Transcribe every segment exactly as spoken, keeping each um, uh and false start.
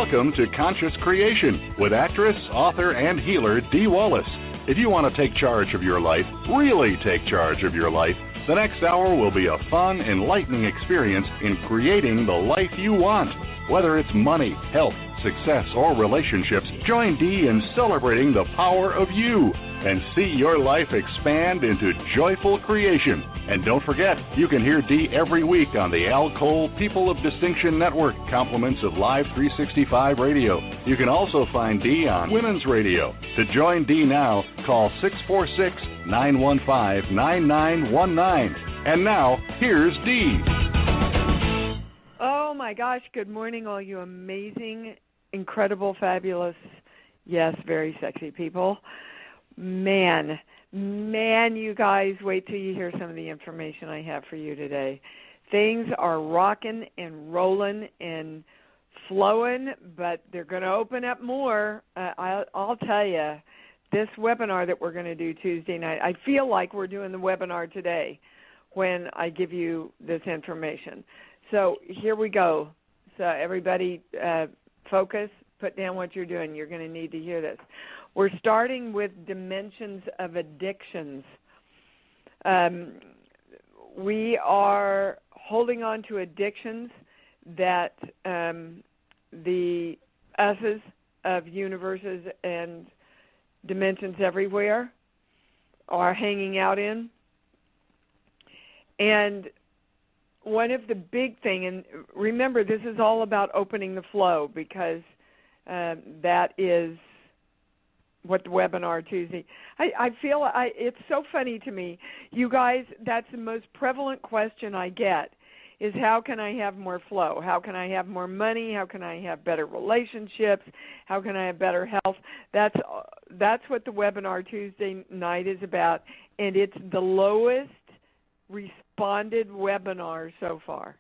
Welcome to Conscious Creation with actress, author, and healer Dee Wallace. If you want to take charge of your life, really take charge of your life, the next hour will be a fun, enlightening experience in creating the life you want. Whether it's money, health, success, or relationships, join Dee in celebrating the power of you and see your life expand into joyful creation. And don't forget, you can hear Dee every week on the Al Cole People of Distinction Network, compliments of Live three sixty-five Radio. You can also find Dee on Women's Radio. To join Dee now, call six four six, nine one five, nine nine one nine. And now, here's Dee. Oh, my gosh. Good morning, all you amazing, incredible, fabulous, yes, very sexy people. Man, man, you guys, wait till you hear some of the information I have for you today. Things are rocking and rolling and flowing, but they're going to open up more. Uh, I'll, I'll tell you, this webinar that we're going to do Tuesday night, I feel like we're doing the webinar today when I give you this information. So here we go. So everybody uh, focus, put down what you're doing. You're going to need to hear this. We're starting with dimensions of addictions. Um, we are holding on to addictions that um, the us's of universes and dimensions everywhere are hanging out in. And one of the big thing, and remember, this is all about opening the flow because uh, that is what the webinar Tuesday. I, I feel I, it's so funny to me. You guys, that's the most prevalent question I get is how can I have more flow? How can I have more money? How can I have better relationships? How can I have better health? That's that's what the webinar Tuesday night is about, and it's the lowest responded webinar so far.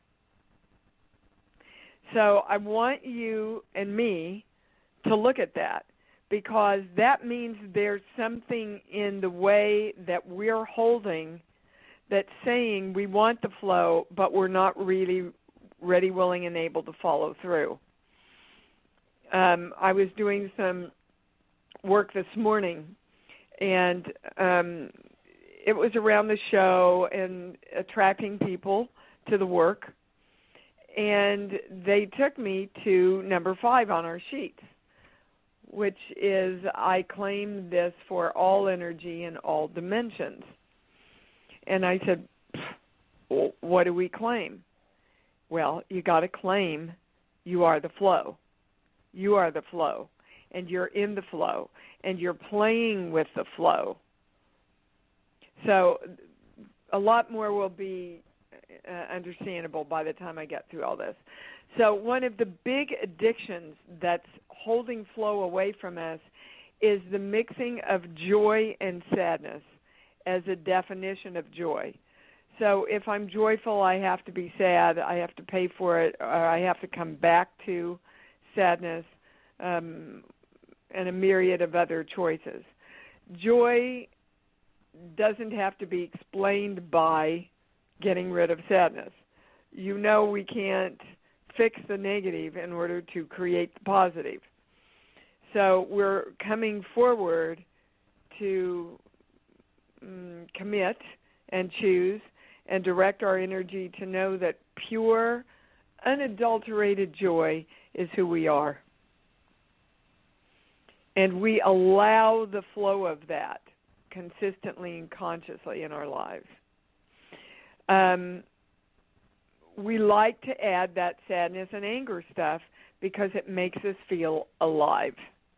So I want you and me to look at that, because that means there's something in the way that we're holding that's saying we want the flow, but we're not really ready, willing, and able to follow through. Um, I was doing some work this morning, and um, it was around the show and attracting people to the work, and they took me to number five on our sheets, which is I claim this for all energy in all dimensions. And I said, well, what do we claim? Well, you got to claim you are the flow. You are the flow, and you're in the flow, and you're playing with the flow. So a lot more will be uh, understandable by the time I get through all this. So one of the big addictions that's holding flow away from us is the mixing of joy and sadness as a definition of joy. So if I'm joyful, I have to be sad, I have to pay for it, or I have to come back to sadness, um, and a myriad of other choices. Joy doesn't have to be explained by getting rid of sadness. You know we can't fix the negative in order to create the positive. So we're coming forward to um, commit and choose and direct our energy to know that pure, unadulterated joy is who we are. And we allow the flow of that consistently and consciously in our lives. Um, we like to add that sadness and anger stuff because it makes us feel alive.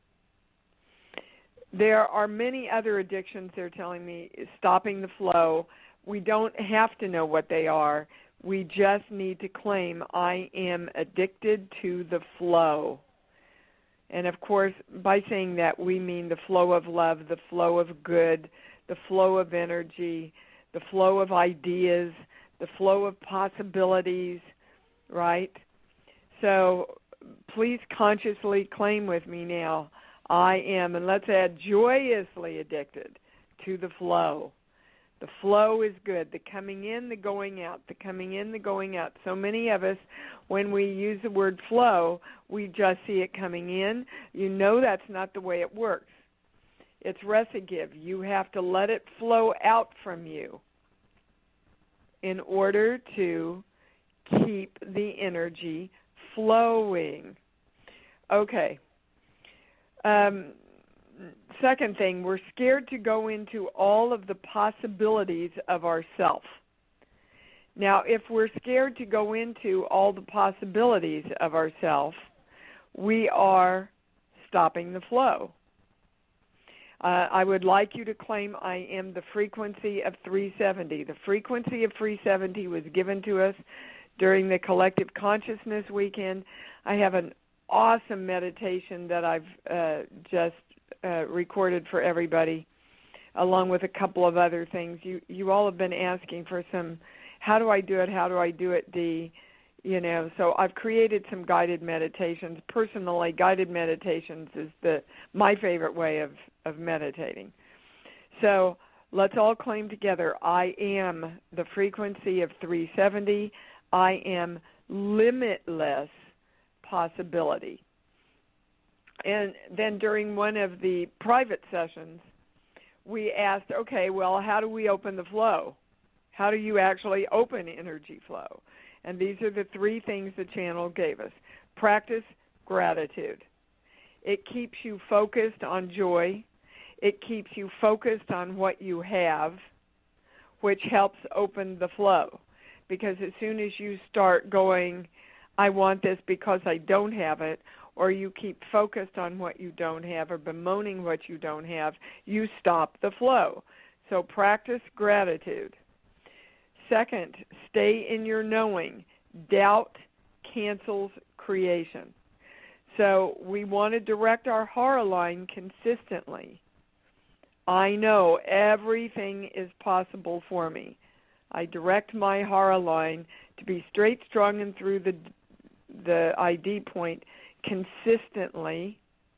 There are many other addictions they're telling me stopping the flow. We don't have to know what they are. We just need to claim I am addicted to the flow. And, of course, by saying that, we mean the flow of love, the flow of good, the flow of energy, the flow of ideas, the flow of possibilities, right? So please consciously claim with me now, I am, and let's add joyously addicted to the flow. The flow is good, the coming in, the going out, the coming in, the going out. So many of us, when we use the word flow, we just see it coming in. You know that's not the way it works. It's resiggive. You have to let it flow out from you in order to keep the energy flowing. Okay. Um, second thing, we're scared to go into all of the possibilities of ourself. Now, if we're scared to go into all the possibilities of ourself, we are stopping the flow. Uh, I would like you to claim I am the frequency of three seventy. The frequency of three seventy was given to us during the Collective Consciousness Weekend. I have an awesome meditation that I've uh, just uh, recorded for everybody, along with a couple of other things. You you all have been asking for some, how do I do it, how do I do it, Dee? You know, so I've created some guided meditations. Personally, guided meditations is the my favorite way of, of meditating. So let's all claim together, I am the frequency of three seventy. I am limitless possibility. And then during one of the private sessions, we asked, okay, well, how do we open the flow? How do you actually open energy flow? And these are the three things the channel gave us. Practice gratitude. It keeps you focused on joy. It keeps you focused on what you have, which helps open the flow. Because as soon as you start going, I want this because I don't have it, or you keep focused on what you don't have or bemoaning what you don't have, you stop the flow. So practice gratitude. Second, stay in your knowing. Doubt cancels creation. So we want to direct our hara line consistently. I know everything is possible for me. I direct my hara line to be straight, strong, and through the the I D point consistently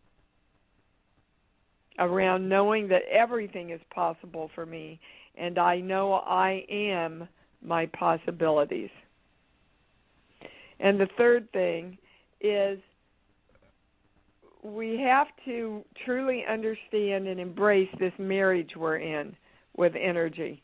around knowing that everything is possible for me, and I know I am my possibilities. And the third thing is we have to truly understand and embrace this marriage we're in with energy.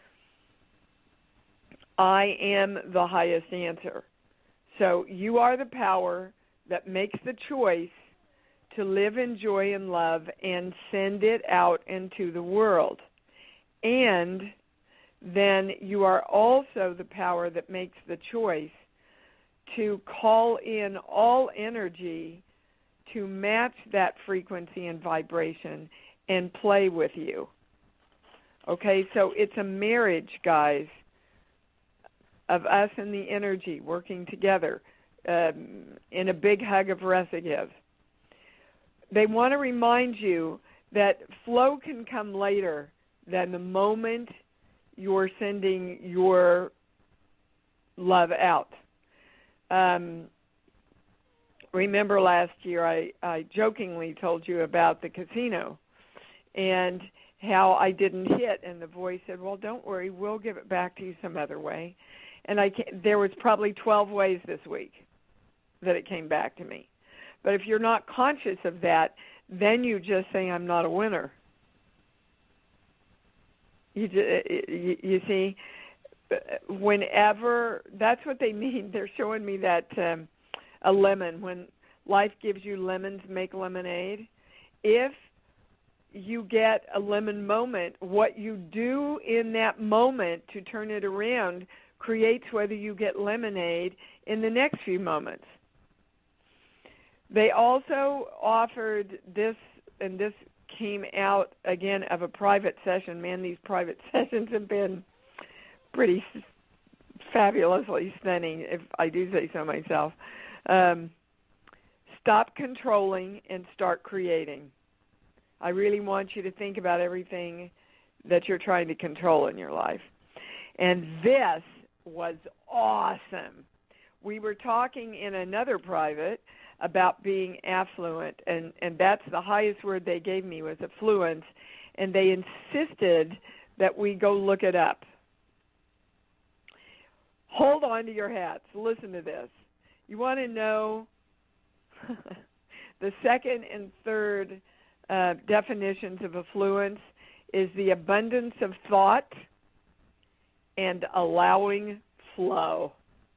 I am the highest answer. So you are the power that makes the choice to live in joy and love and send it out into the world. And then you are also the power that makes the choice to call in all energy to match that frequency and vibration and play with you. Okay, so it's a marriage, guys, of us and the energy working together um, in a big hug of resiggive. They want to remind you that flow can come later than the moment you're sending your love out. Um, remember last year I, I jokingly told you about the casino and how I didn't hit, and the voice said, well, don't worry, we'll give it back to you some other way. And I can, there was probably twelve ways this week that it came back to me. But if you're not conscious of that, then you just say, I'm not a winner. You, you, you see, whenever, that's what they mean. They're showing me that um, a lemon, when life gives you lemons, make lemonade. If you get a lemon moment, what you do in that moment to turn it around creates whether you get lemonade in the next few moments. They also offered this, and this came out, again, of a private session. Man, these private sessions have been pretty fabulously stunning, if I do say so myself. Um, stop controlling and start creating. I really want you to think about everything that you're trying to control in your life. And this was awesome. We were talking in another private about being affluent, and, and that's the highest word they gave me was affluence, and they insisted that we go look it up. Hold on to your hats. Listen to this. You want to know the second and third uh, definitions of affluence is the abundance of thought and allowing flow.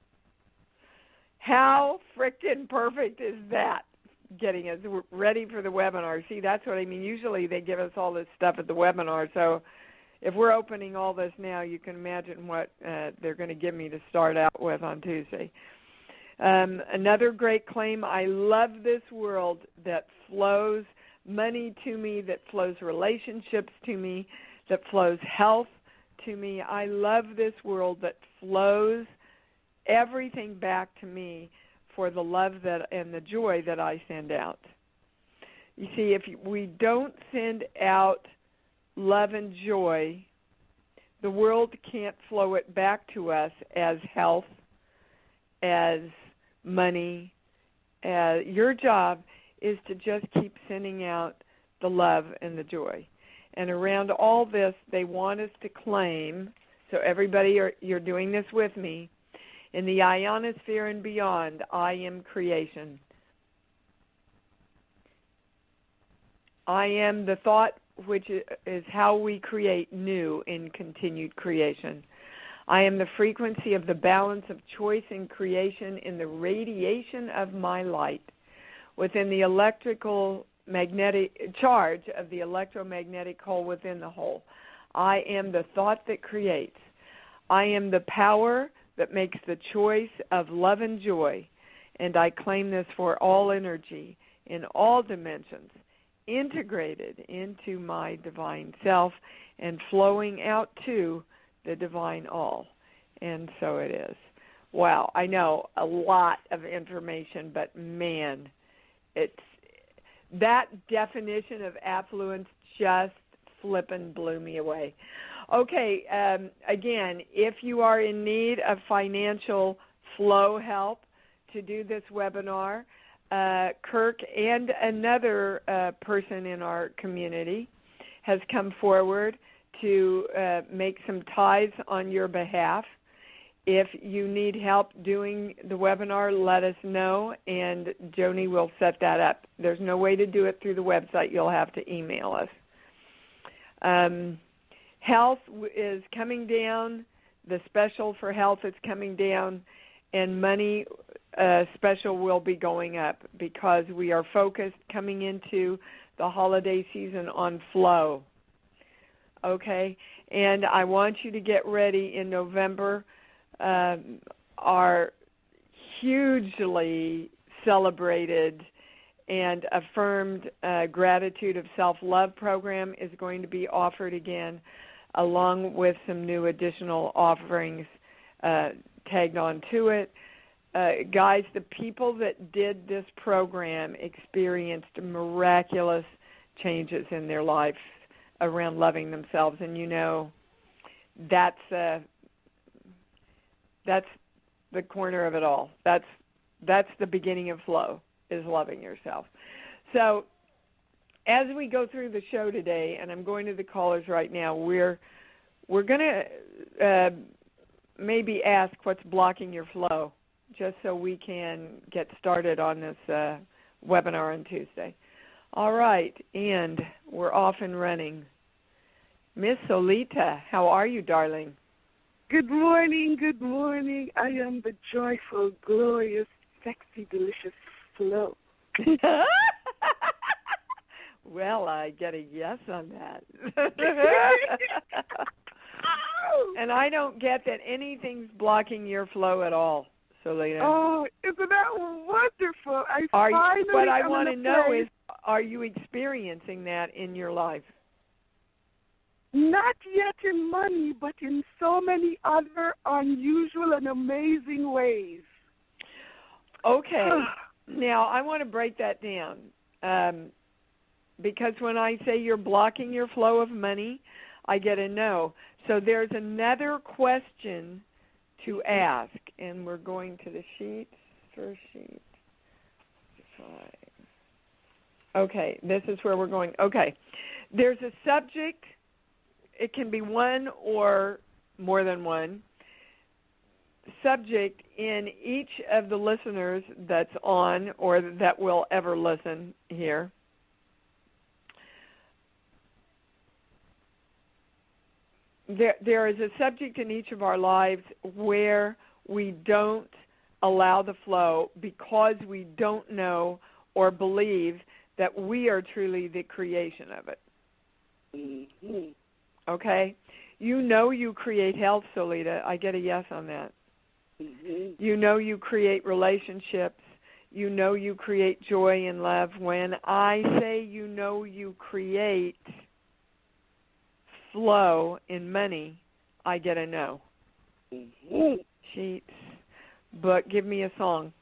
How frickin' perfect is that? Getting us ready for the webinar. See, that's what I mean. Usually they give us all this stuff at the webinar, so if we're opening all this now, you can imagine what uh, they're going to give me to start out with on Tuesday. Um, another great claim, I love this world that flows money to me, that flows relationships to me, that flows health to me. I love this world that flows everything back to me for the love that and the joy that I send out. You see, if we don't send out love and joy, the world can't flow it back to us as health, as money. Uh, your job is to just keep sending out the love and the joy. And around all this, they want us to claim, so everybody, are, you're doing this with me, in the ionosphere and beyond, I am creation. I am the thought, which is how we create new in continued creation. I am the frequency of the balance of choice and creation in the radiation of my light within the electrical magnetic charge of the electromagnetic whole within the whole. I am the thought that creates. I am the power that makes the choice of love and joy, and I claim this for all energy in all dimensions, integrated into my divine self and flowing out to the divine all. And so it is. Wow, I know a lot of information, but man, it's that definition of affluence just flippin' blew me away. Okay, um, again, if you are in need of financial flow help to do this webinar, uh, Kirk and another uh, person in our community has come forward to uh, make some ties on your behalf. If you need help doing the webinar, let us know, and Joni will set that up. There's no way to do it through the website. You'll have to email us. Um, health is coming down. The special for health is coming down, and money uh, special will be going up because we are focused coming into the holiday season on flow. Okay, and I want you to get ready in November. Uh, our hugely celebrated and affirmed uh, Gratitude of Self-Love program is going to be offered again, along with some new additional offerings uh, tagged on to it. Uh, guys, the people that did this program experienced miraculous changes in their life around loving themselves, and you know that's uh, that's the corner of it all. That's that's the beginning of flow, is loving yourself. So as we go through the show today, and I'm going to the callers right now, we're we're going to uh, maybe ask what's blocking your flow, just so we can get started on this uh, webinar on Tuesday. All right, and we're off and running. Miss Solita, how are you, darling? Good morning, good morning. I am the joyful, glorious, sexy, delicious Flo. Well, I get a yes on that. And I don't get that anything's blocking your flow at all, Solita. Oh, isn't that wonderful? I are finally you, what I am want to in a know place. is, are you experiencing that in your life? Not yet in money, but in so many other unusual and amazing ways. Okay. Now, I want to break that down um, because when I say you're blocking your flow of money, I get a no. So there's another question to ask, and we're going to the sheets. First sheet. Five. Okay, this is where we're going. Okay. There's a subject. It can be one or more than one subject in each of the listeners that's on or that will ever listen here. There, there is a subject in each of our lives where we don't allow the flow because we don't know or believe that we are truly the creation of it. Mm-hmm. Okay? You know you create health, Solita. I get a yes on that. Mm-hmm. You know you create relationships. You know you create joy and love. When I say you know you create flow in money, I get a no. Mm-hmm. Sheets. But give me a song.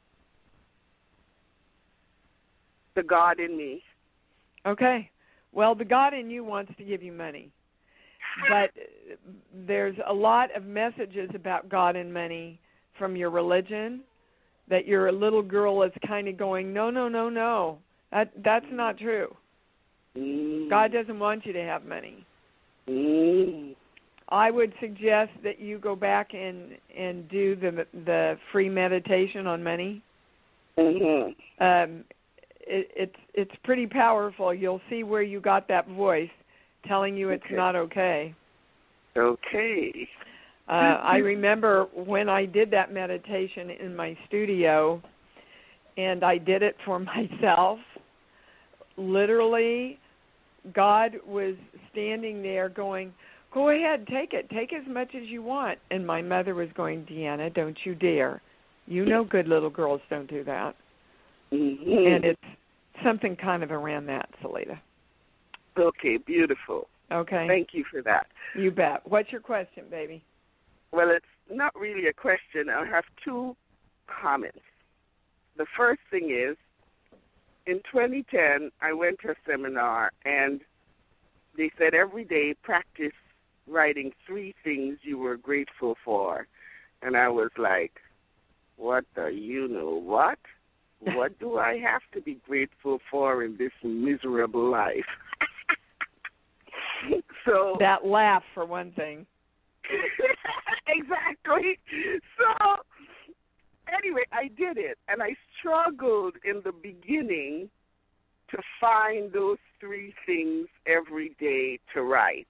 The God in me. Okay. Well, the God in you wants to give you money. But there's a lot of messages about God and money from your religion that your little girl is kind of going, no, no, no, no. That That's not true. Mm. God doesn't want you to have money. Mm. I would suggest that you go back and, and do the the free meditation on money. Mm-hmm. Um, it, it's it's pretty powerful. You'll see where you got that voice telling you it's Okay. not okay. Okay. Uh, I remember when I did that meditation in my studio, and I did it for myself. Literally, God was standing there going, go ahead, take it. Take as much as you want. And my mother was going, Deanna, don't you dare. You know good little girls don't do that. Mm-hmm. And it's something kind of around that, Solita. Okay, beautiful. Okay. Thank you for that. You bet. What's your question, baby? Well, it's not really a question. I have two comments. The first thing is, in twenty ten, I went to a seminar, and they said every day practice writing three things you were grateful for. And I was like, what the you know what? What do I have to be grateful for in this miserable life? So that laugh, for one thing. Exactly. So anyway, I did it, and I struggled in the beginning to find those three things every day to write.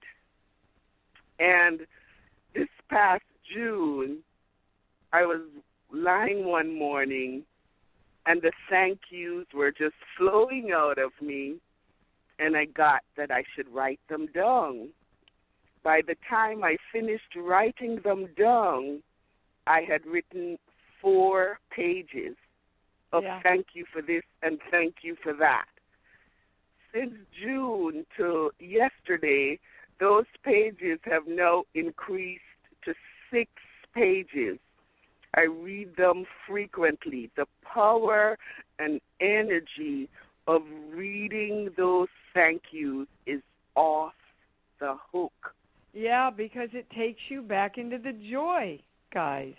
And this past June, I was lying one morning, and the thank yous were just flowing out of me, and I got that I should write them down. By the time I finished writing them down, I had written four pages of Yeah. thank you for this and thank you for that. Since June till yesterday, those pages have now increased to six pages. I read them frequently. The power and energy of reading those thank yous is off the hook. Yeah, because it takes you back into the joy, guys.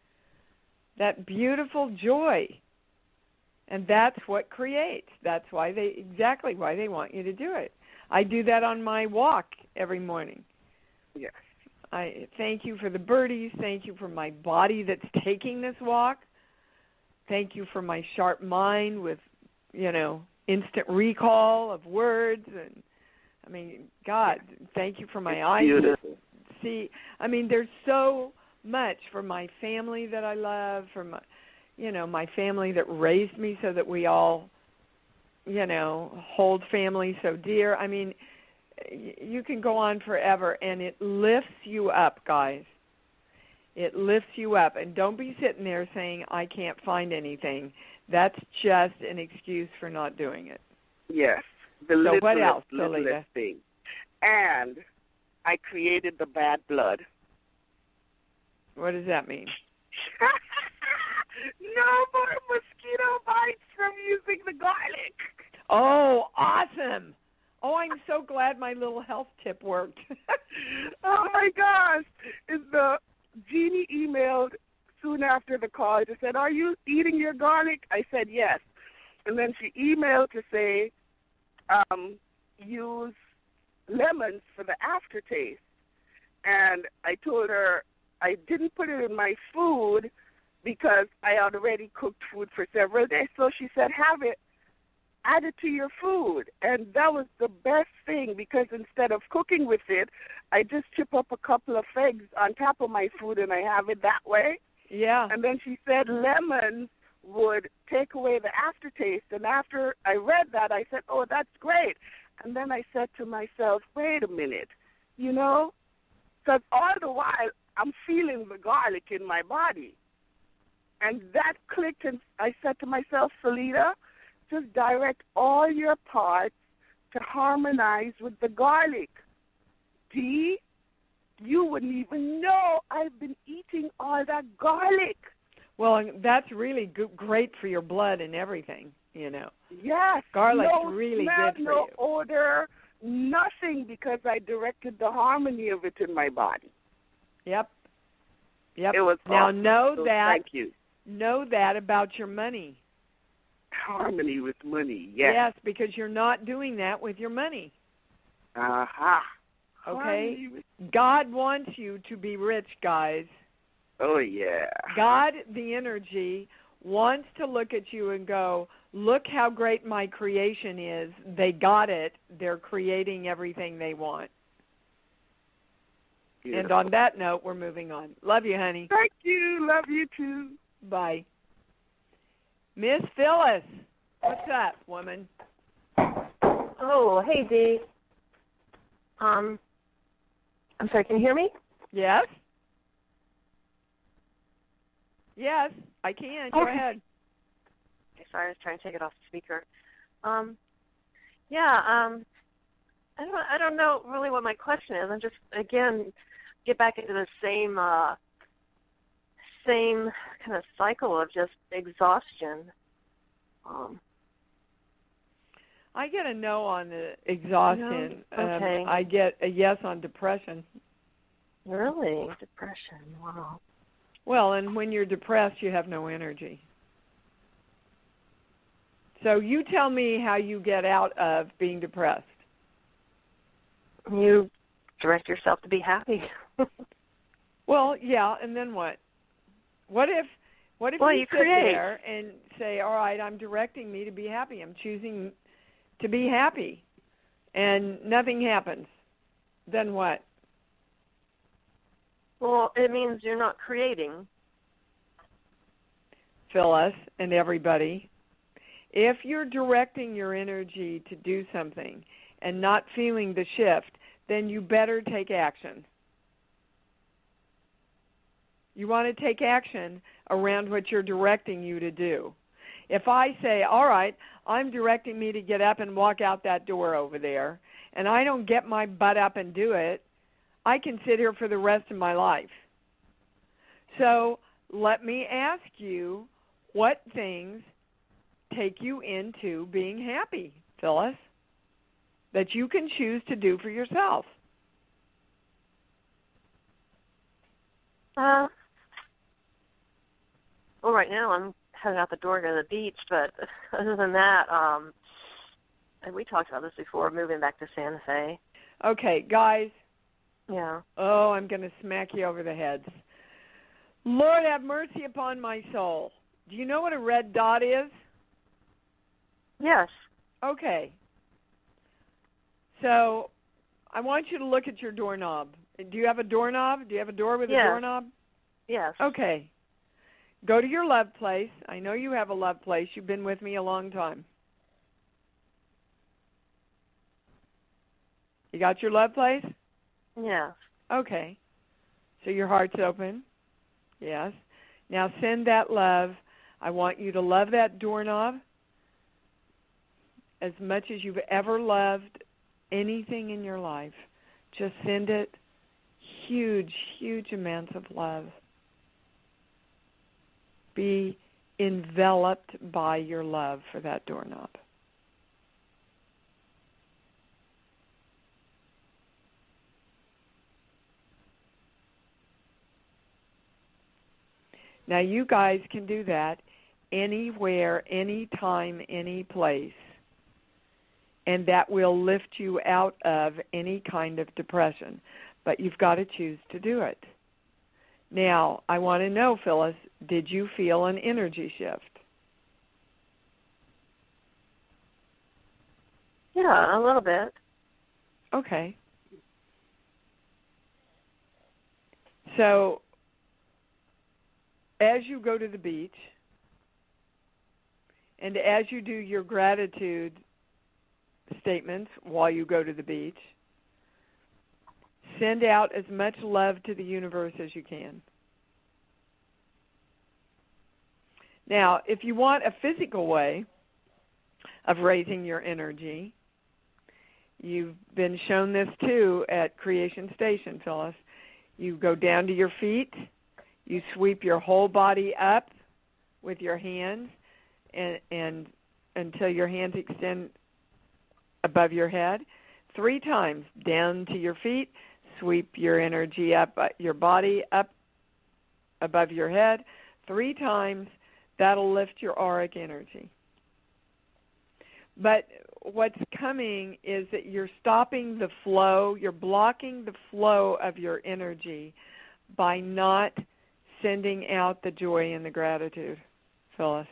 That beautiful joy. And that's what creates. That's why they exactly why they want you to do it. I do that on my walk every morning. Yes. I thank you for the birdies. Thank you for my body that's taking this walk. Thank you for my sharp mind with, you know, instant recall of words. And I mean, God, thank you for my It's eyes. beautiful. See, I mean, there's so much for my family that I love, for my, you know, my family that raised me so that we all, you know, hold family so dear. I mean, you can go on forever, and it lifts you up, guys. It lifts you up. And don't be sitting there saying, I can't find anything. That's just an excuse for not doing it. Yes. The So littlest, what else, littlest Solita? thing. And I created the bad blood. What does that mean? No more mosquito bites from using the garlic. Oh, awesome. Oh, I'm so glad my little health tip worked. Oh, my gosh. Is the Jeannie emailed soon after the call. She said, are you eating your garlic? I said, yes. And then she emailed to say, um, use lemons for the aftertaste. And I told her, I didn't put it in my food because I had already cooked food for several days. So she said, have it, add it to your food. And that was the best thing because instead of cooking with it, I just chip up a couple of eggs on top of my food and I have it that way. Yeah. And then she said lemons would take away the aftertaste. And after I read that, I said, oh, that's great. And then I said to myself, wait a minute, you know, because all the while I'm feeling the garlic in my body. And that clicked, and I said to myself, Felita, just direct all your parts to harmonize with the garlic. Dee, you wouldn't even know I've been eating all that garlic. Well, that's really good, great for your blood and everything, you know. Yes. Garlic's no really smell, good for no you. odor, nothing, because I directed the harmony of it in my body. Yep. Yep. It was now awesome. know so that. Thank you. Know that about your money. Harmony with money, yes. Yes, because you're not doing that with your money. Aha. Okay? God wants you to be rich, guys. Oh, yeah. God, the energy, wants to look at you and go, look how great my creation is. They got it. They're creating everything they want. Beautiful. And on that note, we're moving on. Love you, honey. Thank you. Love you, too. Bye. Miss Phyllis, what's up, woman? Oh, hey, Dee. Um, I'm sorry, can you hear me? Yes? Yes, I can. Go Okay. ahead. Okay, sorry, I was trying to take it off the speaker. Um, yeah, um, I don't, I don't know really what my question is. I'm just, again, get back into the same, uh, same kind of cycle of just exhaustion. Um, I get a no on the exhaustion. No? Okay. Um, I get a yes on depression. really? Depression, wow. Well, and when you're depressed, you have no energy. So you tell me how you get out of being depressed. You direct yourself to be happy. Well, yeah, and then what? What if what if Well, you, you sit create. there and say, all right, I'm directing me to be happy. I'm choosing to be happy, and nothing happens. Then what? Well, it means you're not creating. Phyllis and everybody, if you're directing your energy to do something and not feeling the shift, then you better take action. You want to take action around what you're directing you to do. If I say, all right, I'm directing me to get up and walk out that door over there, and I don't get my butt up and do it, I can sit here for the rest of my life. So let me ask you, what things take you into being happy, Phyllis, that you can choose to do for yourself? Uh, well, right now I'm heading out the door to the beach, but other than that, um, and we talked about this before, moving back to Santa Fe. Okay, guys. Yeah. Oh, I'm going to smack you over the heads. Lord, have mercy upon my soul. Do you know what a red dot is? Yes. Okay. So I want you to look at your doorknob. Do you have a doorknob? Do you have a door with Yes. a doorknob? Yes. Okay. Go to your love place. I know you have a love place. You've been with me a long time. You got your love place? Yes. Okay. So your heart's open? Yes. Now send that love. I want you to love that doorknob as much as you've ever loved anything in your life. Just send it huge, huge amounts of love. Be enveloped by your love for that doorknob. Now, you guys can do that anywhere, anytime, any place, and that will lift you out of any kind of depression. But you've got to choose to do it. Now, I want to know, Phyllis, did you feel an energy shift? Yeah, a little bit. Okay. So, as you go to the beach, and as you do your gratitude statements while you go to the beach, send out as much love to the universe as you can. Now, if you want a physical way of raising your energy, you've been shown this too at Creation Station, Phyllis. You go down to your feet, you sweep your whole body up with your hands and, and until your hands extend above your head. Three times down to your feet, sweep your energy up, uh, your body up above your head. Three times, that'll lift your auric energy. But what's coming is that you're stopping the flow, you're blocking the flow of your energy by not sending out the joy and the gratitude, Phyllis.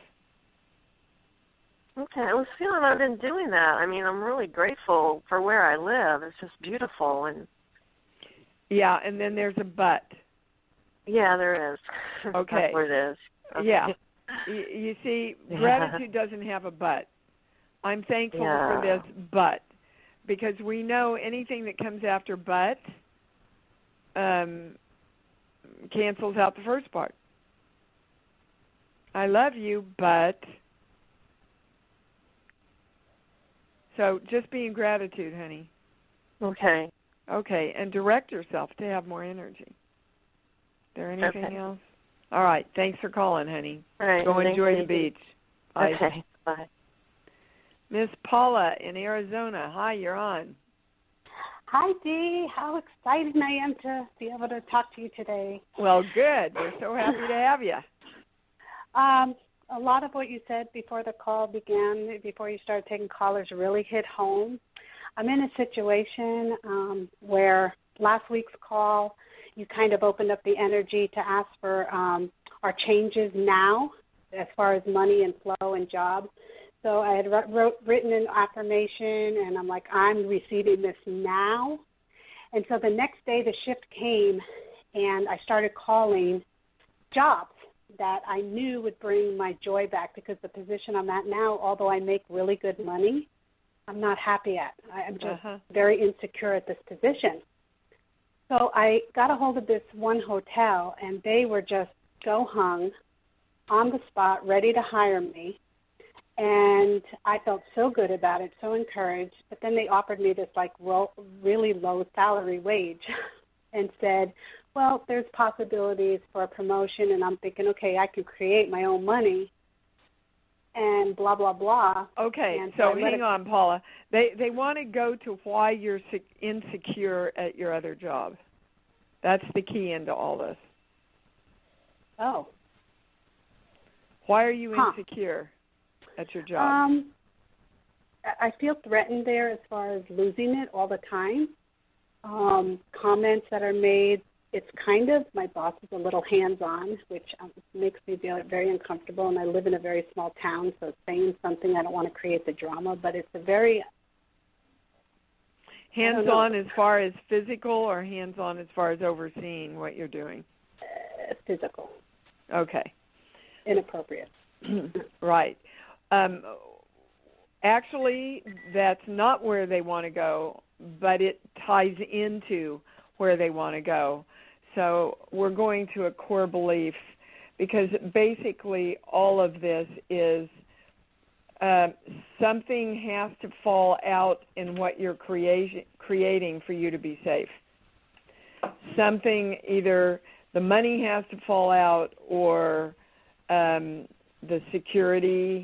Okay, I was feeling I've been doing that. I mean, I'm really grateful for where I live. It's just beautiful. And yeah, and then there's a but. Yeah, there is. Okay. That's what it is. Okay. Yeah. You, you see, yeah. gratitude doesn't have a but. I'm thankful yeah. for this but, because we know anything that comes after but um, cancels out the first part. I love you, but... So just be in gratitude, honey. Okay. Okay, and direct yourself to have more energy. Is there anything okay. else? All right, thanks for calling, honey. All right. Go enjoy the you. beach. Bye. Okay, bye. Miss Paula in Arizona. Hi, you're on. Hi, Dee. How excited I am to be able to talk to you today. Well, good. We're so happy to have you. Um, a lot of what you said before the call began, before you started taking callers, really hit home. I'm in a situation um, where last week's call, you kind of opened up the energy to ask for um, our changes now as far as money and flow and jobs. So I had wrote, written an affirmation, and I'm like, I'm receiving this now. And so the next day the shift came, and I started calling jobs that I knew would bring my joy back, because the position I'm at now, although I make really good money, I'm not happy at. I'm just uh-huh. very insecure at this position. So I got a hold of this one hotel, and they were just go-hung, on the spot, ready to hire me. And I felt so good about it, so encouraged. But then they offered me this, like, ro- really low salary wage and said, well, there's possibilities for a promotion. And I'm thinking, okay, I can create my own money and blah, blah, blah. Okay, and so, so hang it, on, Paula. They they want to go to why you're insecure at your other job. That's the key into all this. Oh. Why are you huh. insecure at your job? Um, I feel threatened there as far as losing it all the time. Um, comments that are made, it's kind of, my boss is a little hands-on, which um, makes me feel very uncomfortable, and I live in a very small town, so saying something, I don't want to create the drama, but it's a very... Hands-on as far as physical, or hands-on as far as overseeing what you're doing? Uh, physical. Okay. Inappropriate. Right. Um, actually, that's not where they want to go, but it ties into where they want to go. So we're going to a core belief, because basically all of this is uh, something has to fall out in what you're creati- creating for you to be safe. Something, either the money has to fall out, or um, the security.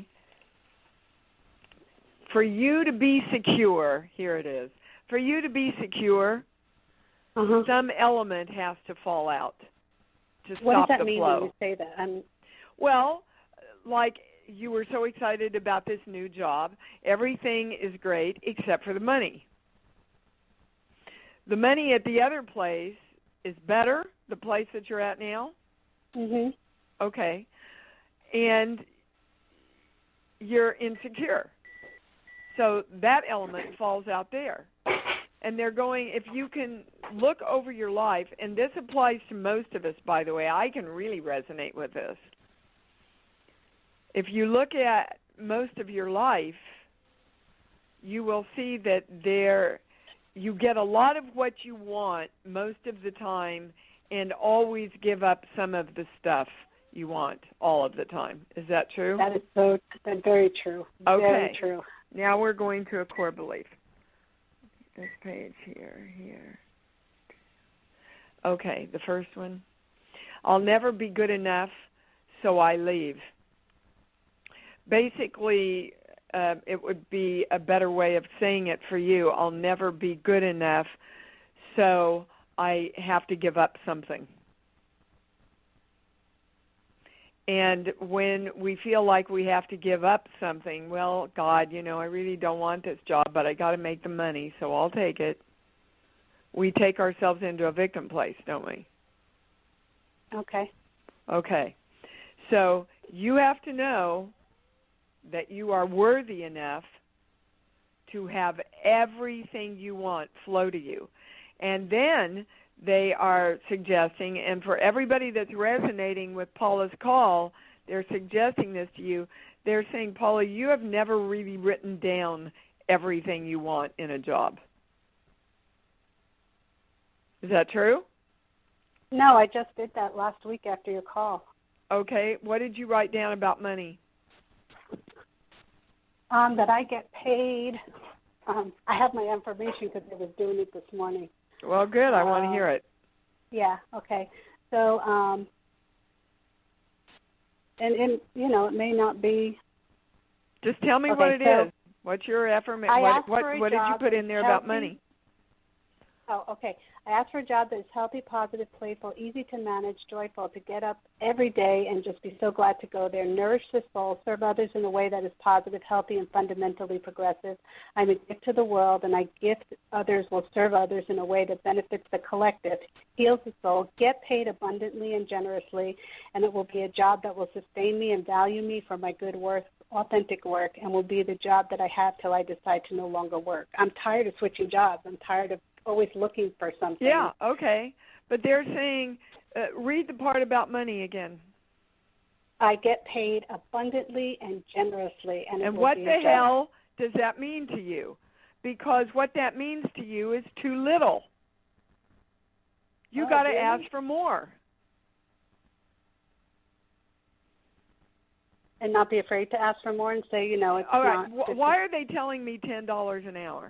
For you to be secure, here it is. For you to be secure, uh-huh. some element has to fall out to stop the flow. What does that mean when you say that? I'm... Well, like you were so excited about this new job, everything is great except for the money. The money at the other place is better, the place that you're at now? Mhm. Okay. And you're insecure. So that element falls out there. And they're going, if you can look over your life, and this applies to most of us, by the way, I can really resonate with this. If you look at most of your life, you will see that there you get a lot of what you want most of the time and always give up some of the stuff you want all of the time. Is that true? That is so that's very true. Okay. Very true. Now we're going to a core belief. This page here, here. Okay, the first one. I'll never be good enough, so I leave. Basically, uh, it would be a better way of saying it for you. I'll never be good enough, so I have to give up something. And when we feel like we have to give up something, well, God, you know, I really don't want this job, but I got to make the money, so I'll take it. We take ourselves into a victim place, don't we? Okay. Okay. So you have to know that you are worthy enough to have everything you want flow to you. And then they are suggesting, and for everybody that's resonating with Paula's call, they're suggesting this to you. They're saying, Paula, you have never really written down everything you want in a job. Is that true? No, I just did that last week after your call. Okay. What did you write down about money? Um, that I get paid. Um, I have my information because I was doing it this morning. Well, good. I uh, want to hear it. Yeah, okay. So, um, and, and, you know, it may not be. Just tell me okay, what it so is. What's your affirmation? I What, asked what, for a what did you job put in there healthy. about money? Oh, okay. I asked for a job that is healthy, positive, playful, easy to manage, joyful, to get up every day and just be so glad to go there, nourish the soul, serve others in a way that is positive, healthy, and fundamentally progressive. I'm a gift to the world, and I gift others will serve others in a way that benefits the collective, heals the soul, get paid abundantly and generously, and it will be a job that will sustain me and value me for my good work, authentic work, and will be the job that I have till I decide to no longer work. I'm tired of switching jobs. I'm tired of always looking for something. Yeah, okay. But they're saying, uh, read the part about money again. I get paid abundantly and generously. And, and what the hell does that mean to you? Because what that means to you is too little. You oh, got to really? ask for more. And not be afraid to ask for more and say, you know, it's All right. not. W- why are they telling me ten dollars an hour?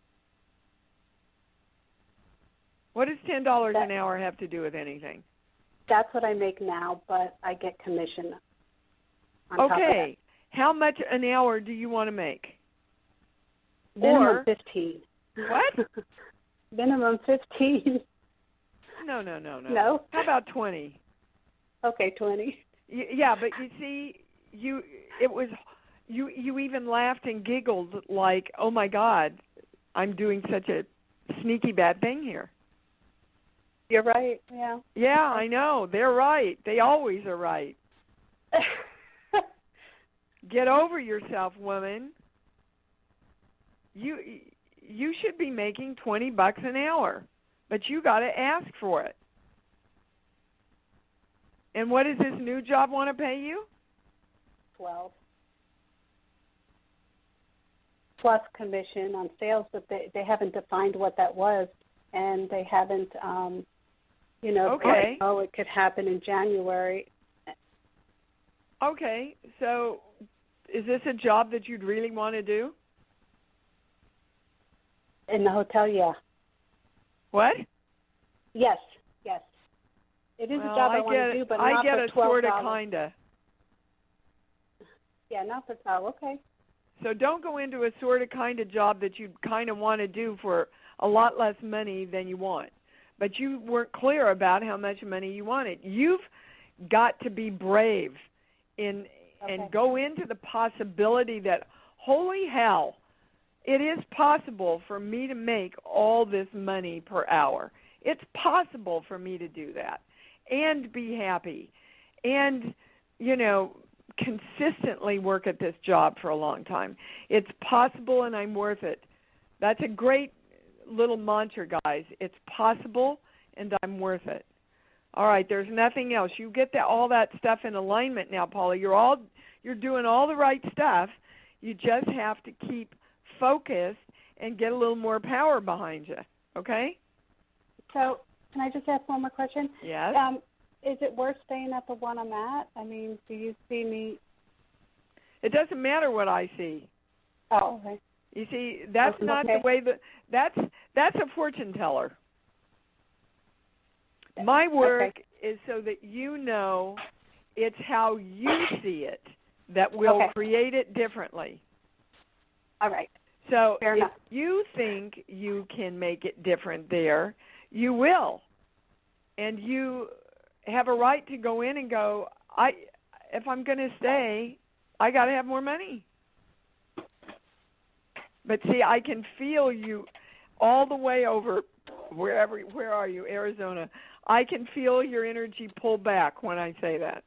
What does ten dollars that, an hour have to do with anything? That's what I make now, but I get commission on okay. top of that. How much an hour do you want to make? Minimum or, fifteen. What? Minimum fifteen. No, no, no, no. No? How about twenty? Okay, twenty. Y- yeah, but you see, you it was you you even laughed and giggled like, "Oh my God, I'm doing such a sneaky bad thing here." You're right, yeah. Yeah, I know. They're right. They always are right. Get over yourself, woman. You you should be making twenty bucks an hour, but you got to ask for it. And what does this new job want to pay you? Twelve. Plus commission on sales, but they, they haven't defined what that was, and they haven't, um, you know, okay. oh, it could happen in January. Okay, so is this a job that you'd really want to do? In the hotel, yeah. What? Yes, yes. It is well, a job I, I want get, to do, but I not get for a twelve dollars. sort of, kind of. Yeah, not for, oh, okay. So don't go into a sort of, kind of job that you kind of want to do for a lot less money than you want. But you weren't clear about how much money you wanted. You've got to be brave in okay. and go into the possibility that, holy hell, it is possible for me to make all this money per hour. It's possible for me to do that and be happy and, you know, consistently work at this job for a long time. It's possible and I'm worth it. That's a great little mantra, guys. It's possible and I'm worth it. All right, there's nothing else. You get that, all that stuff in alignment now, Paula. You're all you're doing all the right stuff. You just have to keep focused and get a little more power behind you. Okay? So, can I just ask one more question? Yes. Um, is it worth staying at the one I'm at? I mean, do you see me? It doesn't matter what I see. Oh, okay. You see, that's okay. not the way that that's that's a fortune teller. My work okay. is so that you know it's how you see it that will okay. create it differently. All right. So Fair if enough. you think you can make it different there, you will. And you have a right to go in and go, I if I'm going to stay, I got to have more money. But see, I can feel you all the way over wherever where are you, Arizona. I can feel your energy pull back when I say that.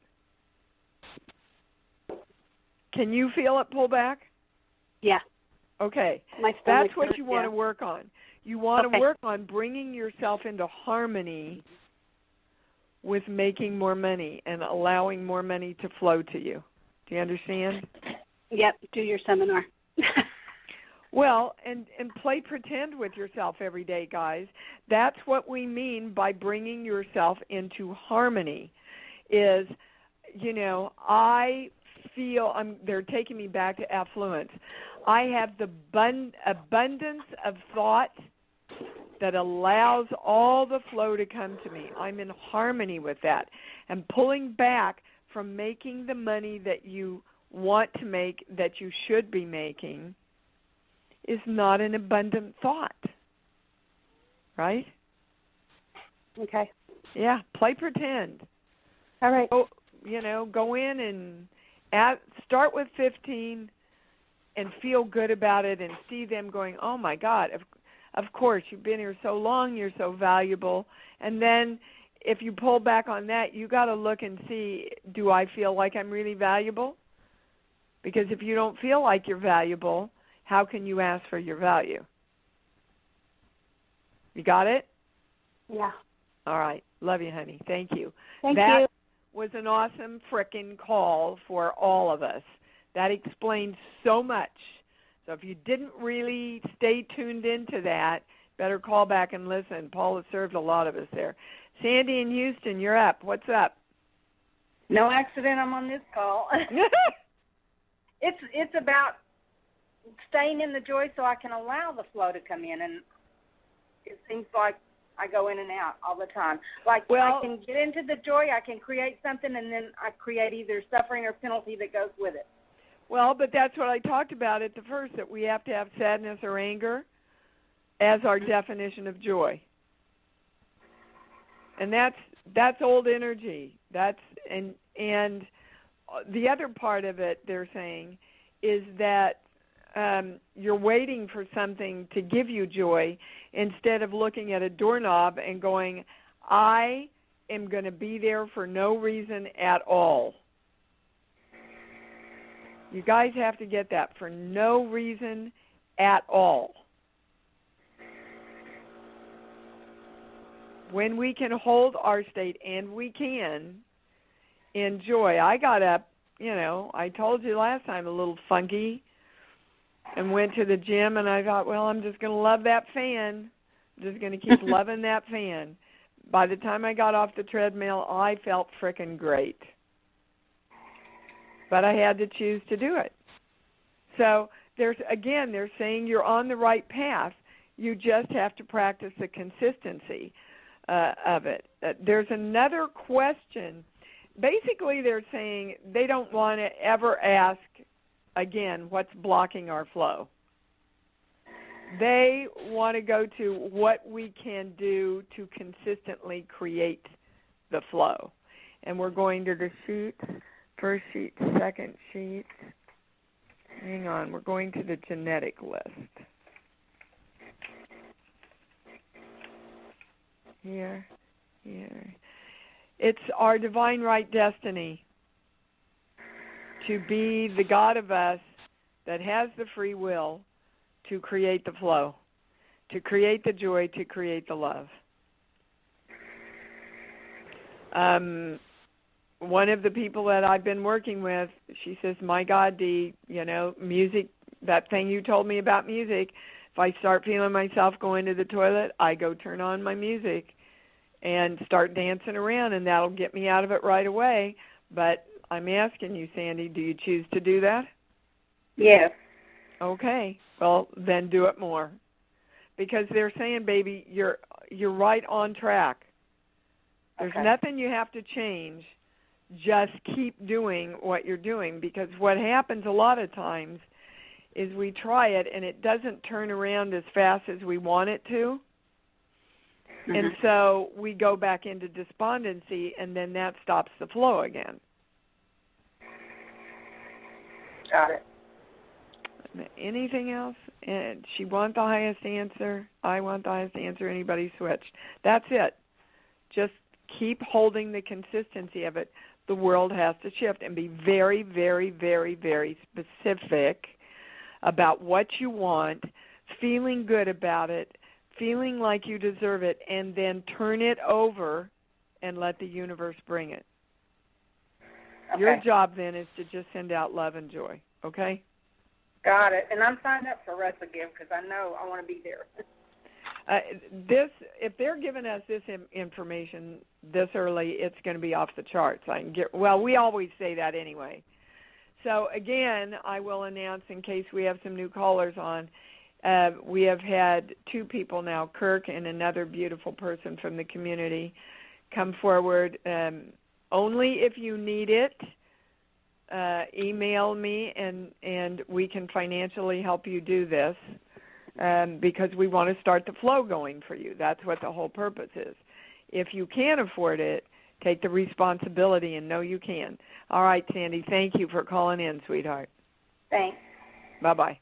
Can you feel it pull back? Yeah. Okay. My That's what hurts, you want yeah. to work on. You want okay. to work on bringing yourself into harmony with making more money and allowing more money to flow to you. Do you understand? Yep. Do your seminar. Well, and, and play pretend with yourself every day, guys. That's what we mean by bringing yourself into harmony is, you know, I feel, I'm, they're taking me back to affluence. I have the bun, abundance of thought that allows all the flow to come to me. I'm in harmony with that. And pulling back from making the money that you want to make, that you should be making, is not an abundant thought, right? Okay. Yeah, play pretend. All right. Go, you know, go in and add, start with fifteen and feel good about it and see them going, oh, my God, of, of course, you've been here so long, you're so valuable. And then if you pull back on that, you got to look and see, do I feel like I'm really valuable? Because if you don't feel like you're valuable, how can you ask for your value? You got it? Yeah. All right. Love you, honey. Thank you. Thank that you. was an awesome frickin' call for all of us. That explains so much. So if you didn't really stay tuned into that, better call back and listen. Paul has served a lot of us there. Sandy in Houston, you're up. What's up? No accident, I'm on this call. it's it's about staying in the joy so I can allow the flow to come in, and it seems like I go in and out all the time. Like, well, I can get into the joy, I can create something, and then I create either suffering or penalty that goes with it. Well, but that's what I talked about at the first, that we have to have sadness or anger as our definition of joy. And that's that's old energy. That's and and the other part of it, they're saying, is that um, you're waiting for something to give you joy instead of looking at a doorknob and going, I am going to be there for no reason at all. You guys have to get that, for no reason at all. When we can hold our state, and we can, in joy. I got up, you know, I told you last time, a little funky, and went to the gym, and I thought, well, I'm just going to love that fan. I'm just going to keep loving that fan. By the time I got off the treadmill, I felt frickin' great. But I had to choose to do it. So, there's again, they're saying you're on the right path. You just have to practice the consistency uh, of it. Uh, there's another question. Basically, they're saying they don't want to ever ask, again, what's blocking our flow. They want to go to what we can do to consistently create the flow. And we're going to the sheet, first sheet, second sheet. Hang on, we're going to the genetic list. here, here. It's our divine right destiny to be the God of us that has the free will to create the flow, to create the joy, to create the love. Um, one of the people that I've been working with, she says, my God, Dee, you know, music, that thing you told me about music, if I start feeling myself going to the toilet, I go turn on my music and start dancing around, and that'll get me out of it right away. But I'm asking you, Sandy, do you choose to do that? Yes. Okay. Well, then do it more. Because they're saying, baby, you're you're right on track. There's Okay. nothing you have to change. Just keep doing what you're doing, because what happens a lot of times is we try it and it doesn't turn around as fast as we want it to. Mm-hmm. And so we go back into despondency, and then that stops the flow again. Got it. Anything else? And she wants the highest answer. I want the highest answer. Anybody switched. That's it. Just keep holding the consistency of it. The world has to shift, and be very, very, very, very specific about what you want, feeling good about it, feeling like you deserve it, and then turn it over and let the universe bring it. Okay. Your job then is to just send out love and joy, okay? Got it. And I'm signed up for Wrestle Give because I know I want to be there. Uh, this, if they're giving us this im- information this early, it's going to be off the charts. I can get. Well, we always say that anyway. So again, I will announce in case we have some new callers on. Uh, we have had two people now, Kirk and another beautiful person from the community, come forward. Um, only if you need it. Uh, email me, and, and we can financially help you do this, um, because we want to start the flow going for you. That's what the whole purpose is. If you can't afford it, take the responsibility and know you can. All right, Sandy, thank you for calling in, sweetheart. Thanks. Bye-bye.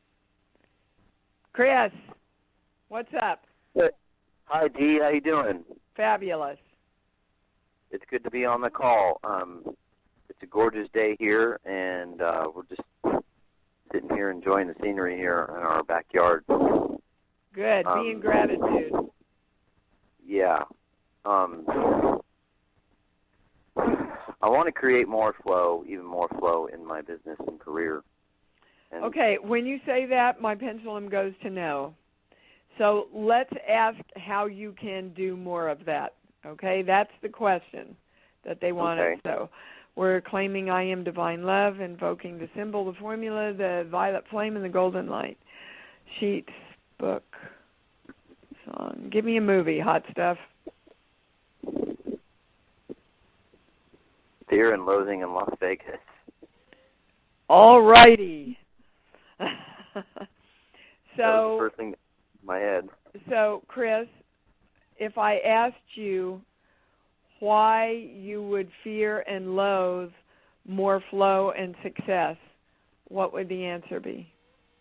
Chris, what's up? Good. Hi, Dee. How you doing? Fabulous. It's good to be on the call. Um, it's a gorgeous day here, and uh, we're just sitting here enjoying the scenery here in our backyard. Good. Um, be in gratitude. Yeah. Um, I want to create more flow, even more flow in my business and career. And okay, when you say that, my pendulum goes to no. So let's ask how you can do more of that. Okay, that's the question that they want okay. us. So we're claiming I am divine love, invoking the symbol, the formula, the violet flame, and the golden light. Sheets, book, song. Give me a movie, hot stuff. Fear and Loathing in Las Vegas. All righty. so that was the first thing in my head. So, Chris, if I asked you why you would fear and loathe more flow and success, what would the answer be?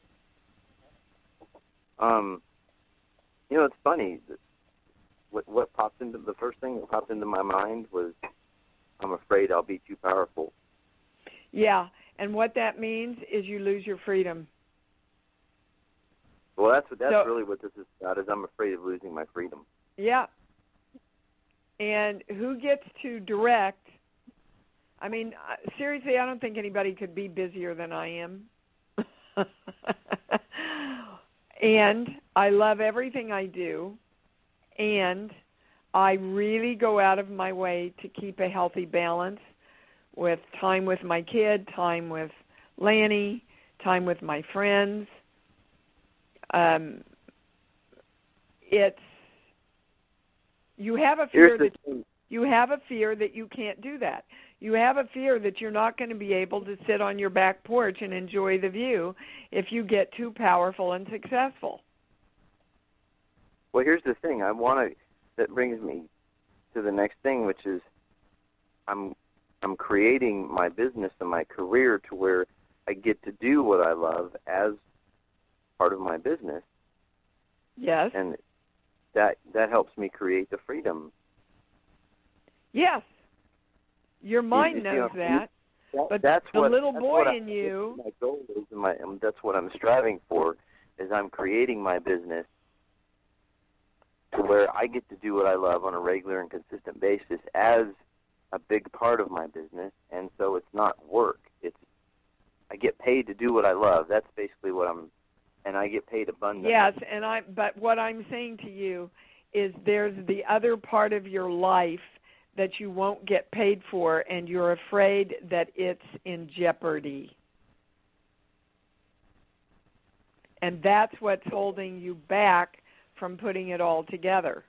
Um, you know, it's funny. What, what popped into the first thing that popped into my mind was, I'm afraid I'll be too powerful. Yeah, and what that means is you lose your freedom. Well, that's what that's so, really what this is about. Is I'm afraid of losing my freedom. Yeah. And who gets to direct? I mean, seriously, I don't think anybody could be busier than I am. And I love everything I do. And I really go out of my way to keep a healthy balance with time with my kid, time with Lanny, time with my friends. Um, it's you have a fear that you have a fear that you can't do that. You have a fear that you're not going to be able to sit on your back porch and enjoy the view if you get too powerful and successful. Well, here's the thing. I want to. That brings me to the next thing, which is I'm I'm creating my business and my career to where I get to do what I love as part of my business. Yes. And that that helps me create the freedom. Yes. Your mind you, you knows know, that. that but that's the what, little that's boy what in I, you. My goal is, and my, and that's what I'm striving for, is I'm creating my business to where I get to do what I love on a regular and consistent basis as a big part of my business, and so it's not work. It's I get paid to do what I love. That's basically what I'm, and I get paid abundantly. Yes, and I. But what I'm saying to you is, there's the other part of your life that you won't get paid for, and you're afraid that it's in jeopardy. And that's what's holding you back from putting it all together.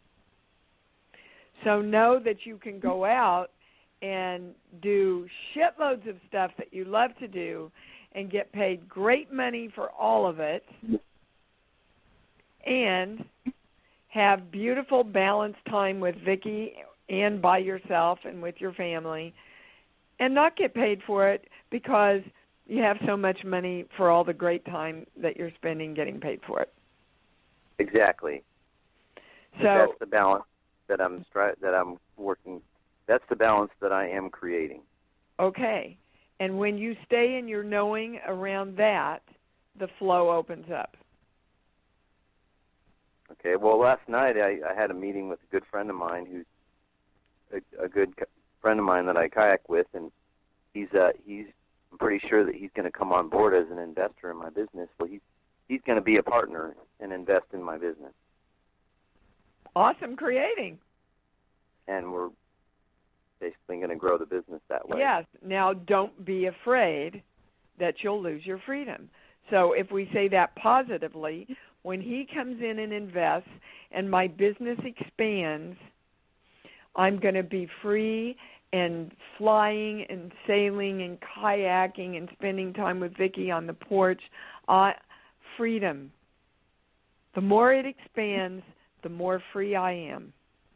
So know that you can go out and do shitloads of stuff that you love to do and get paid great money for all of it, and have beautiful balanced time with Vicki and by yourself and with your family, and not get paid for it because you have so much money for all the great time that you're spending getting paid for it. Exactly. So that's the balance that I'm stri- that I'm working. That's the balance that I am creating. Okay. And when you stay in your knowing around that, the flow opens up. Okay. Well, last night I, I had a meeting with a good friend of mine who's a, a good friend of mine that I kayak with, and he's uh he's I'm pretty sure that he's going to come on board as an investor in my business. Well, he's he's going to be a partner and invest in my business. Awesome creating. And we're basically going to grow the business that way. Yes. Now, don't be afraid that you'll lose your freedom. So if we say that positively, when he comes in and invests and my business expands, I'm going to be free and flying and sailing and kayaking and spending time with Vicki on the porch. Uh, freedom. The more it expands, the more free I am.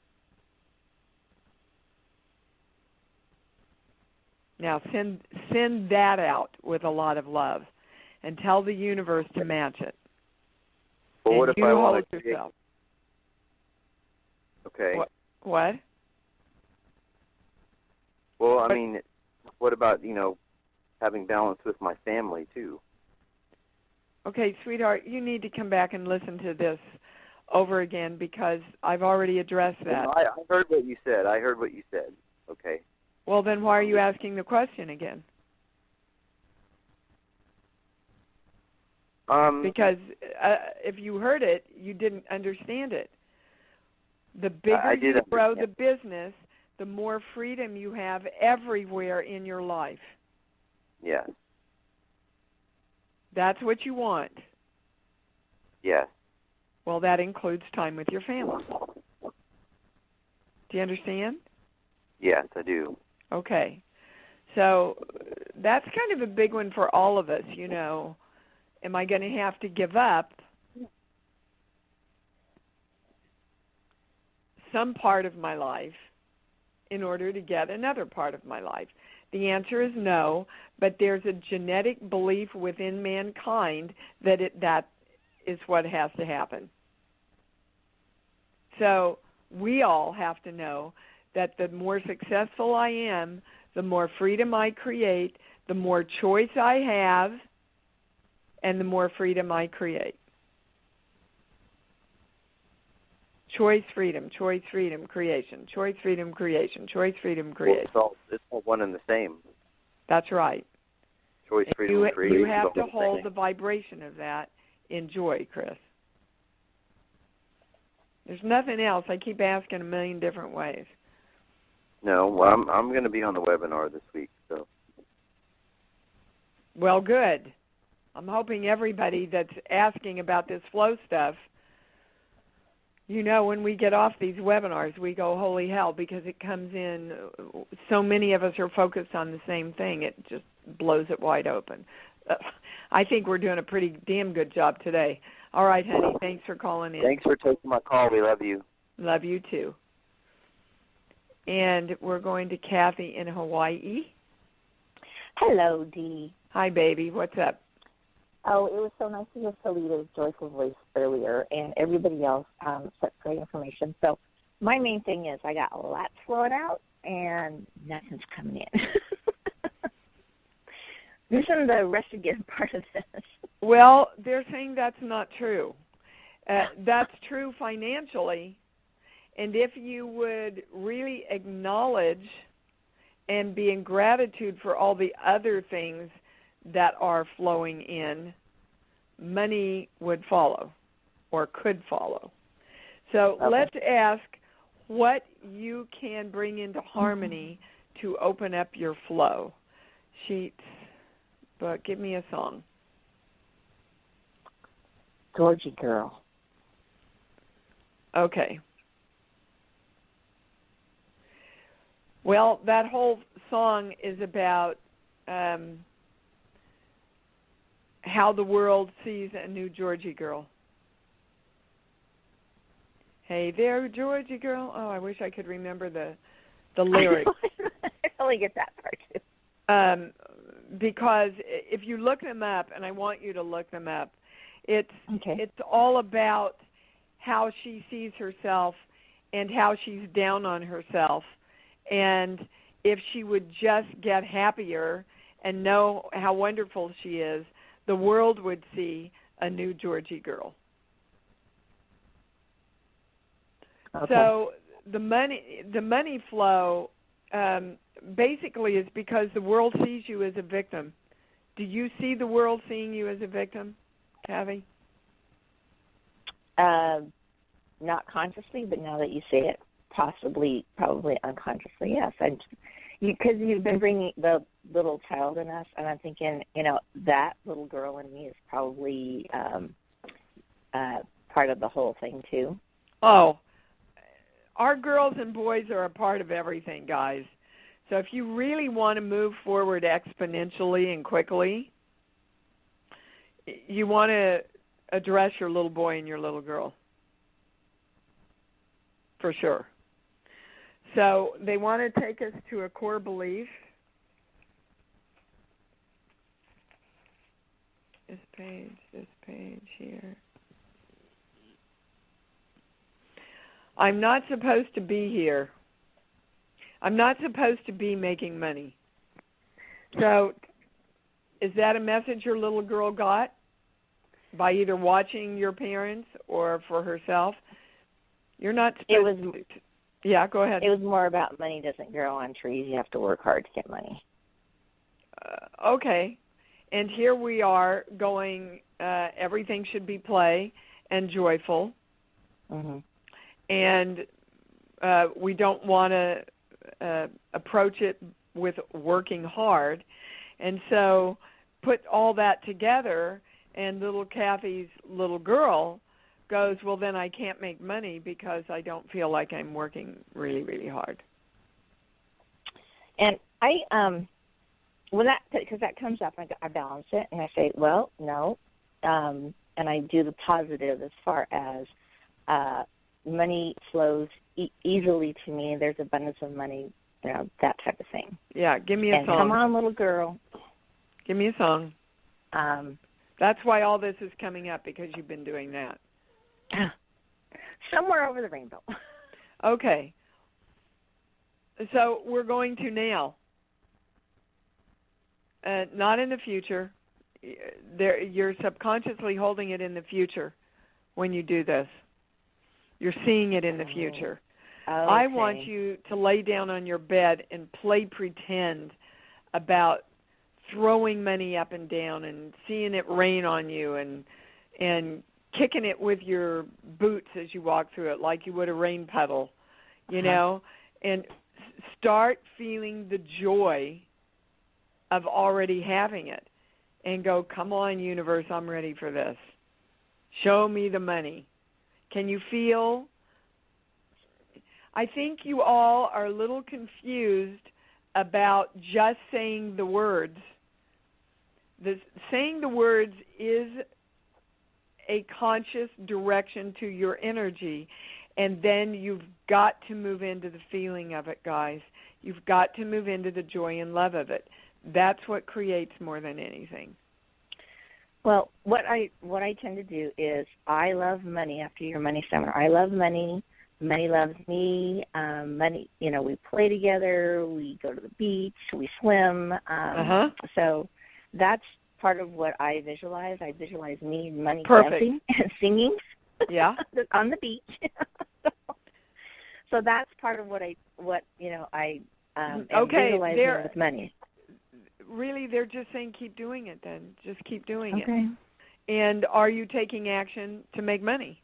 Now send send that out with a lot of love, and tell the universe to match it. Well, and what if you I hold want to yourself? Okay. What? What? Well, I what? mean, what about, you know, having balance with my family too? Okay, sweetheart, you need to come back and listen to this over again, because I've already addressed that. No, I, I heard what you said. I heard what you said. Okay. Well, then why are you asking the question again? Um, because uh, if you heard it, you didn't understand it. The bigger I, I did you grow understand. the business, the more freedom you have everywhere in your life. Yes. That's what you want. Yes. Well, that includes time with your family. Do you understand? Yes, I do. Okay. So that's kind of a big one for all of us, you know. Am I going to have to give up some part of my life in order to get another part of my life? The answer is no, but there's a genetic belief within mankind that it, that is what has to happen. So we all have to know that the more successful I am, the more freedom I create, the more choice I have, and the more freedom I create. Choice, freedom, choice, freedom, creation. Choice, freedom, creation. Choice, freedom, creation. Well, it's all, it's all one and the same. That's right. Choice, and freedom, you, creation. You have to the hold thing. the vibration of that in joy, Chris. There's nothing else. I keep asking a million different ways. No, well, I'm I'm going to be on the webinar this week, so. Well, good. I'm hoping everybody that's asking about this flow stuff, you know, when we get off these webinars, we go, holy hell, because it comes in, so many of us are focused on the same thing. It just blows it wide open. Uh, I think we're doing a pretty damn good job today. All right, honey, thanks for calling in. Thanks for taking my call. We love you. Love you, too. And we're going to Kathy in Hawaii. Hello, Dee. Hi, baby. What's up? Oh, it was so nice to hear Felita's joyful voice earlier, and everybody else um, such great information. So my main thing is I got lots flowing out, and nothing's coming in. Isn't the rest again part of this? Well, they're saying that's not true. Uh, that's true financially, and if you would really acknowledge and be in gratitude for all the other things that are flowing in, money would follow or could follow. So okay. Let's ask what you can bring into harmony mm-hmm. to open up your flow. Sheets, but give me a song. Georgie Girl. Okay. Well, that whole song is about um, how the world sees a new Georgie girl. Hey there, Georgie girl. Oh, I wish I could remember the the lyrics. I really get that part too. Um, because if you look them up, and I want you to look them up, it's okay. it's all about how she sees herself and how she's down on herself. And if she would just get happier and know how wonderful she is, the world would see a new Georgie girl. Okay. So the money, the money flow, um, basically is because the world sees you as a victim. Do you see the world seeing you as a victim, Tavi? Uh, not consciously, but now that you say it, possibly, probably unconsciously, yes. I, because you, you've been bringing the little child in us, and I'm thinking, you know, that little girl in me is probably um, uh, part of the whole thing too. Oh, our girls and boys are a part of everything, guys. So if you really want to move forward exponentially and quickly, you want to address your little boy and your little girl, for sure. So they want to take us to a core belief. This page, this page here. I'm not supposed to be here. I'm not supposed to be making money. So is that a message your little girl got by either watching your parents or for herself? You're not supposed it was, to. Yeah, go ahead. It was more about money doesn't grow on trees. You have to work hard to get money. Uh, okay. And here we are going, uh, everything should be play and joyful. Mm-hmm. And uh, we don't want to uh, approach it with working hard. And so put all that together, and little Kathy's little girl goes, well, then I can't make money because I don't feel like I'm working really, really hard. And I, um, when that, because that comes up, I, I balance it, and I say, well, no, um, and I do the positive as far as uh, money flows e- easily to me. There's abundance of money, you know, that type of thing. Yeah, give me a and song. Come on, little girl. Give me a song. Um, That's why all this is coming up, because you've been doing that. Somewhere over the rainbow. Okay. So we're going to now. Uh, not in the future. There, you're subconsciously holding it in the future when you do this. You're seeing it in the future. Okay. I want you to lay down on your bed and play pretend about throwing money up and down and seeing it rain on you and and kicking it with your boots as you walk through it like you would a rain puddle, you uh-huh. know, and start feeling the joy of already having it and go, come on, universe, I'm ready for this. Show me the money. Can you feel? I think you all are a little confused about just saying the words. The, saying the words is a conscious direction to your energy, and then you've got to move into the feeling of it, guys. You've got to move into the joy and love of it. That's what creates more than anything. Well, what I what I tend to do is I love money after your money seminar. I love money. Money loves me. Um, money, you know, we play together. We go to the beach. We swim. Um, uh-huh. So that's part of what I visualize. I visualize me and money Perfect. dancing and singing. Yeah. On the beach. so, so that's part of what I what you know I um, am okay, visualizing with money. Really, they're just saying keep doing it then. Just keep doing okay. it. And are you taking action to make money?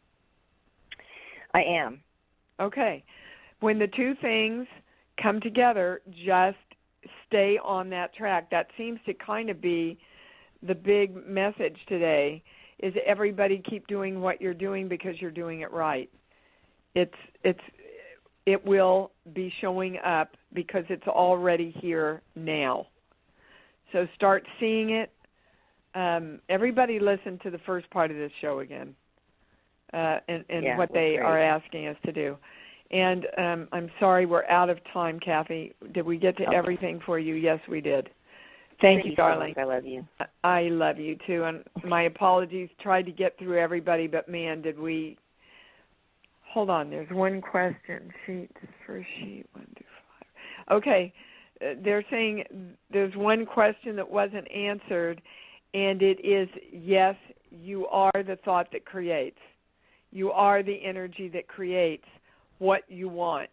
I am. Okay. When the two things come together, just stay on that track. That seems to kind of be the big message today, is everybody keep doing what you're doing because you're doing it right. It's it's it will be showing up because it's already here now. So start seeing it. Um, everybody listen to the first part of this show again uh, and, and yeah, what they great. are asking us to do. And um, I'm sorry we're out of time, Kathy. Did we get to okay. everything for you? Yes, we did. Thank, Thank you, darling. So much. I love you. I love you, too. And my apologies. Tried to get through everybody, but, man, did we. Hold on. There's one question. Sheet, first sheet, one, two, five. Okay. They're saying there's one question that wasn't answered, and it is, yes, you are the thought that creates. You are the energy that creates what you want.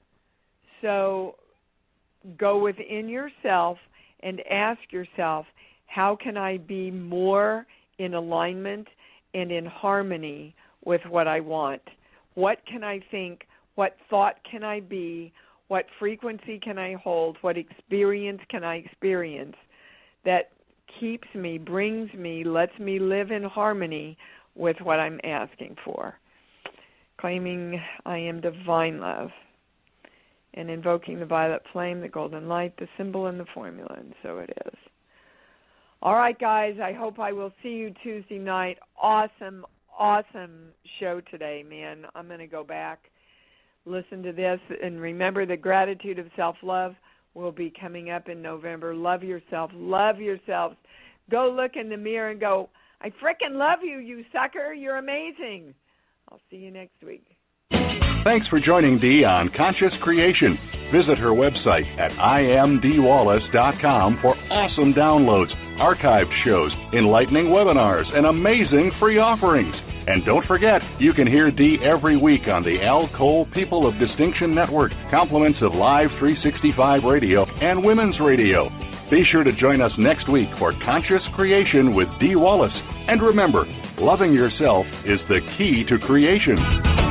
So go within yourself and ask yourself, how can I be more in alignment and in harmony with what I want? What can I think? What thought can I be? What frequency can I hold? What experience can I experience that keeps me, brings me, lets me live in harmony with what I'm asking for? Claiming I am divine love and invoking the violet flame, the golden light, the symbol, and the formula, and so it is. All right, guys, I hope I will see you Tuesday night. Awesome, awesome show today, man. I'm going to go back, listen to this, and remember the gratitude of self-love will be coming up in November. Love yourself. Love yourselves. Go look in the mirror and go, I frickin' love you, you sucker. You're amazing. I'll see you next week. Thanks for joining Dee on Conscious Creation. Visit her website at I am Dee Wallace dot com for awesome downloads, archived shows, enlightening webinars, and amazing free offerings. And don't forget, you can hear Dee every week on the Al Cole People of Distinction Network, compliments of Live three sixty-five Radio and Women's Radio. Be sure to join us next week for Conscious Creation with Dee Wallace. And remember, loving yourself is the key to creation.